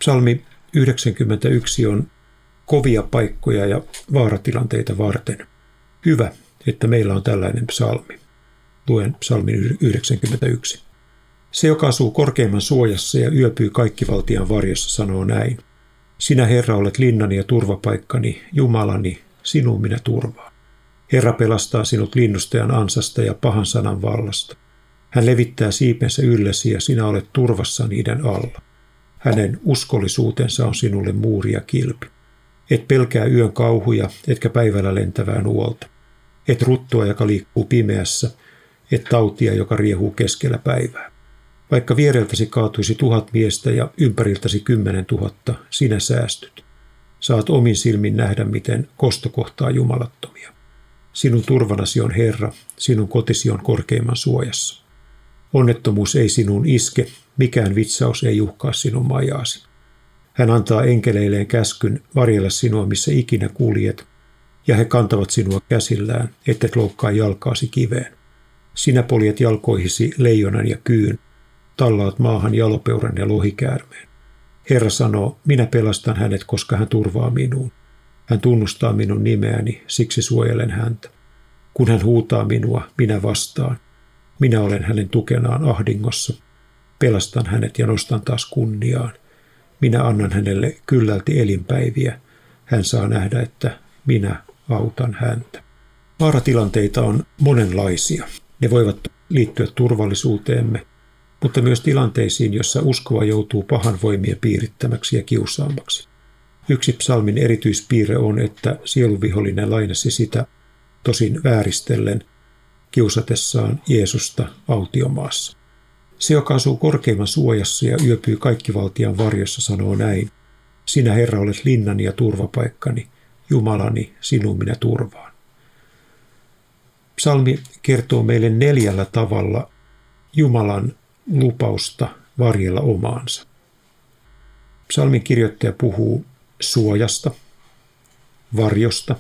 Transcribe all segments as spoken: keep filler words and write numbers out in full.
Psalmi yhdeksänkymmentäyksi on kovia paikkoja ja vaaratilanteita varten. Hyvä, että meillä on tällainen psalmi. Luen psalmin yhdeksänkymmentäyksi. Se, joka asuu korkeimman suojassa ja yöpyy kaikkivaltian varjossa, sanoo näin. Sinä, Herra, olet linnani ja turvapaikkani, Jumalani, sinuun minä turvaan. Herra pelastaa sinut linnustajan ansasta ja pahan sanan vallasta. Hän levittää siipensä yllesi ja sinä olet turvassa niiden alla. Hänen uskollisuutensa on sinulle muuri ja kilpi. Et pelkää yön kauhuja, etkä päivällä lentävää nuolta. Et ruttua, joka liikkuu pimeässä, et tautia, joka riehuu keskellä päivää. Vaikka viereltäsi kaatuisi tuhat miestä ja ympäriltäsi kymmenen tuhatta, sinä säästyt. Saat omin silmin nähdä, miten kosto kohtaa jumalattomia. Sinun turvanasi on Herra, sinun kotisi on korkeimman suojassa. Onnettomuus ei sinuun iske, mikään vitsaus ei uhkaa sinun majaasi. Hän antaa enkeleilleen käskyn varjella sinua, missä ikinä kuljet, ja he kantavat sinua käsillään, ettet loukkaa jalkaasi kiveen. Sinä poljet jalkoihisi leijonan ja kyyn, tallaat maahan jalopeuran ja lohikäärmeen. Herra sanoo, minä pelastan hänet, koska hän turvaa minuun. Hän tunnustaa minun nimeäni, siksi suojelen häntä. Kun hän huutaa minua, minä vastaan. Minä olen hänen tukenaan ahdingossa. Pelastan hänet ja nostan taas kunniaan. Minä annan hänelle kyllälti elinpäiviä. Hän saa nähdä, että minä autan häntä. Vaaratilanteita on monenlaisia. Ne voivat liittyä turvallisuuteemme, mutta myös tilanteisiin, jossa uskova joutuu pahan voimien piirittämäksi ja kiusaamaksi. Yksi psalmin erityispiirre on, että sieluvihollinen lainasi sitä, tosin vääristellen, kiusatessaan Jeesusta autiomaassa. Se, joka asuu korkeimman suojassa ja yöpyy kaikkivaltian varjossa, sanoo näin. Sinä, Herra, olet linnani ja turvapaikkani, Jumalani, sinun minä turvaan. Psalmi kertoo meille neljällä tavalla Jumalan lupausta varjella omaansa. Psalmin kirjoittaja puhuu suojasta, varjosta,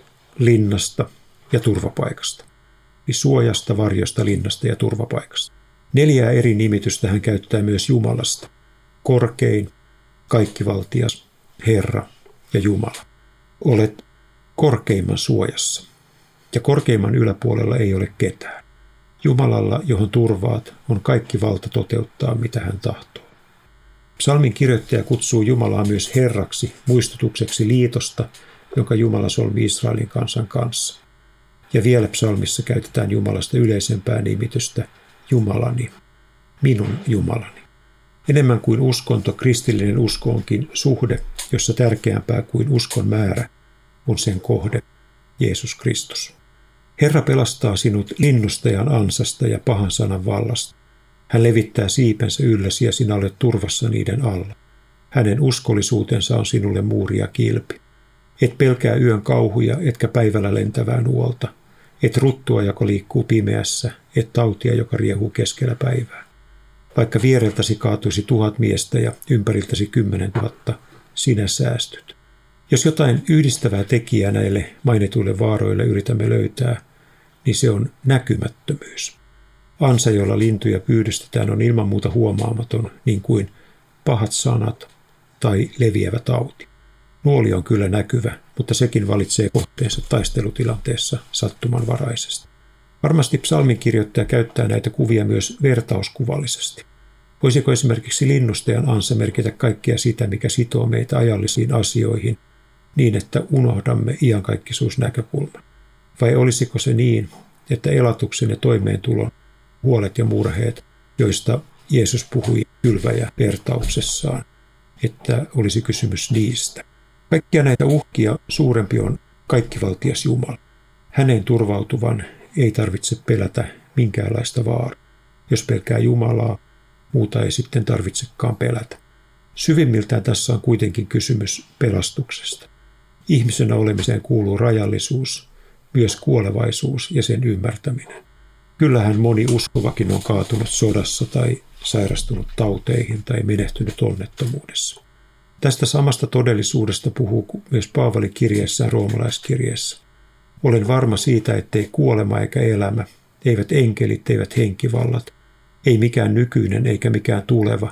linnasta ja turvapaikasta. Eli suojasta, varjosta, linnasta ja turvapaikasta. Neljää eri nimitystä hän käyttää myös Jumalasta. Korkein, kaikkivaltias, Herra ja Jumala. Olet korkeimman suojassa. Ja korkeimman yläpuolella ei ole ketään. Jumalalla, johon turvaat, on kaikki valta toteuttaa, mitä hän tahtoo. Psalmin kirjoittaja kutsuu Jumalaa myös Herraksi, muistutukseksi liitosta, jonka Jumala solmi Israelin kansan kanssa. Ja vielä psalmissa käytetään Jumalasta yleisempää nimitystä, Jumalani, minun Jumalani. Enemmän kuin uskonto, kristillinen usko onkin suhde, jossa tärkeämpää kuin uskon määrä on sen kohde, Jeesus Kristus. Herra pelastaa sinut linnustajan ansasta ja pahan sanan vallasta. Hän levittää siipensä ylläsi ja sinä olet turvassa niiden alla. Hänen uskollisuutensa on sinulle muuri ja kilpi. Et pelkää yön kauhuja, etkä päivällä lentävää nuolta. Et ruttua, joka liikkuu pimeässä, et tautia, joka riehuu keskellä päivää. Vaikka viereltäsi kaatuisi tuhat miestä ja ympäriltäsi kymmenen tuhatta, sinä säästyt. Jos jotain yhdistävää tekijää näille mainituille vaaroille yritämme löytää, niin se on näkymättömyys. Ansa, jolla lintuja pyydystetään, on ilman muuta huomaamaton, niin kuin pahat sanat tai leviävä tauti. Nuoli on kyllä näkyvä, mutta sekin valitsee kohteensa taistelutilanteessa sattumanvaraisesti. Varmasti psalmin kirjoittaja käyttää näitä kuvia myös vertauskuvallisesti. Voisiko esimerkiksi linnustajan ansa merkitä kaikkea sitä, mikä sitoo meitä ajallisiin asioihin, niin että unohdamme iankaikkisuusnäkökulman? Vai olisiko se niin, että elatuksen ja toimeentulon huolet ja murheet, joista Jeesus puhui kylväjä vertauksessaan, että olisi kysymys niistä? Kaikkia näitä uhkia suurempi on kaikkivaltias Jumala. Häneen turvautuvan ei tarvitse pelätä minkäänlaista vaaraa. Jos pelkää Jumalaa, muuta ei sitten tarvitsekaan pelätä. Syvimmiltään tässä on kuitenkin kysymys pelastuksesta. Ihmisenä olemiseen kuuluu rajallisuus, myös kuolevaisuus ja sen ymmärtäminen. Kyllähän moni uskovakin on kaatunut sodassa tai sairastunut tauteihin tai menehtynyt onnettomuudessa. Tästä samasta todellisuudesta puhuu myös Paavali kirjeessään roomalaiskirjeessä. Olen varma siitä, ettei kuolema eikä elämä, eivät enkelit, eivät henkivallat, ei mikään nykyinen eikä mikään tuleva,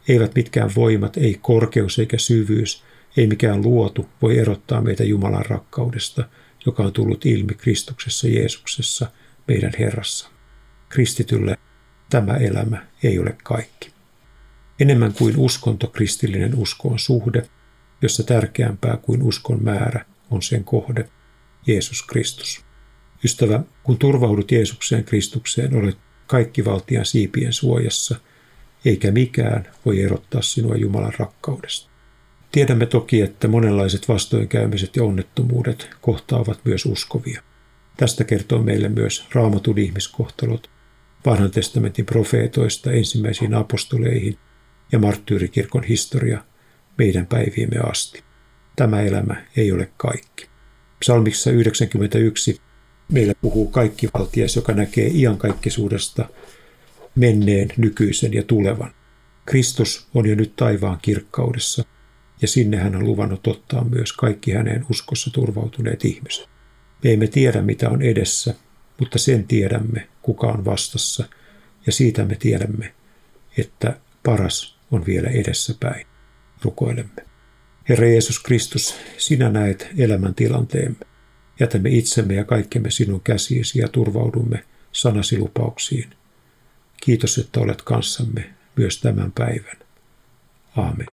Eivät mitkään voimat, ei korkeus eikä syvyys, ei mikään luotu voi erottaa meitä Jumalan rakkaudesta, joka on tullut ilmi Kristuksessa Jeesuksessa, meidän Herrassa. Kristitylle tämä elämä ei ole kaikki. Enemmän kuin uskonto, kristillinen usko on suhde, jossa tärkeämpää kuin uskon määrä on sen kohde, Jeesus Kristus. Ystävä, kun turvaudut Jeesukseen Kristukseen, olet kaikki valtian siipien suojassa, eikä mikään voi erottaa sinua Jumalan rakkaudesta. Tiedämme toki, että monenlaiset vastoinkäymiset ja onnettomuudet kohtaavat myös uskovia. Tästä kertoo meille myös Raamatun ihmiskohtalot, Vanhan testamentin profeetoista ensimmäisiin apostoleihin ja marttyyrikirkon historia meidän päiviimme asti. Tämä elämä ei ole kaikki. Psalmissa yhdeksänkymmentäyksi meillä puhuu kaikkivaltias, joka näkee iankaikkisuudesta menneen, nykyisen ja tulevan. Kristus on jo nyt taivaan kirkkaudessa, ja sinne hän on luvannut ottaa myös kaikki häneen uskossa turvautuneet ihmiset. Me emme tiedä, mitä on edessä, mutta sen tiedämme, kuka on vastassa, ja siitä me tiedämme, että paras on vielä edessäpäin. Rukoilemme. Herra Jeesus Kristus, sinä näet elämäntilanteemme. Jätämme itsemme ja kaikkemme sinun käsiisi ja turvaudumme sanasi lupauksiin. Kiitos, että olet kanssamme myös tämän päivän. Aamen.